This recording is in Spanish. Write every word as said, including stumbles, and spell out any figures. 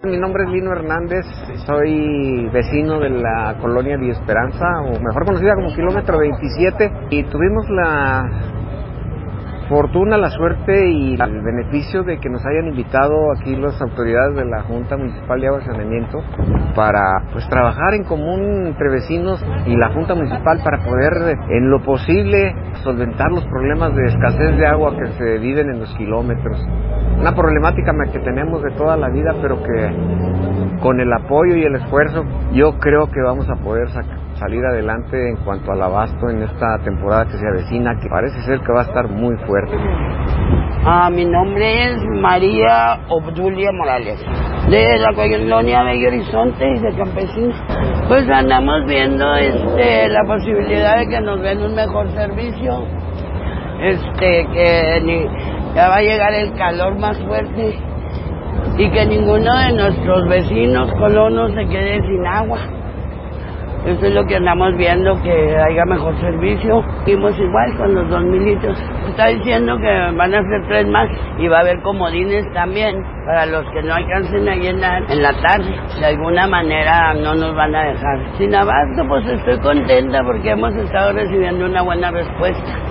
Mi nombre es Lino Hernández, soy vecino de la colonia Villa Esperanza, o mejor conocida como Kilómetro veintisiete, y tuvimos la fortuna, la suerte y el beneficio de que nos hayan invitado aquí las autoridades de la Junta Municipal de Agua y Saneamiento para pues trabajar en común entre vecinos y la Junta Municipal para poder en lo posible solventar los problemas de escasez de agua que se viven en los kilómetros. Una problemática que tenemos de toda la vida, pero que con el apoyo y el esfuerzo yo creo que vamos a poder sacar salir adelante en cuanto al abasto en esta temporada que se avecina, que parece ser que va a estar muy fuerte. Ah, mi nombre es María Obdulia Morales, de la colonia Bello Horizonte y de Campesina. Pues andamos viendo este, la posibilidad de que nos den un mejor servicio, este, que ni, ya va a llegar el calor más fuerte y que ninguno de nuestros vecinos colonos se quede sin agua. Eso es lo que andamos viendo, que haya mejor servicio. Seguimos igual con los dos mil litros. Está diciendo que van a hacer tres más y va a haber comodines también para los que no alcancen a llenar en la tarde. De alguna manera no nos van a dejar sin abasto. Pues estoy contenta porque hemos estado recibiendo una buena respuesta.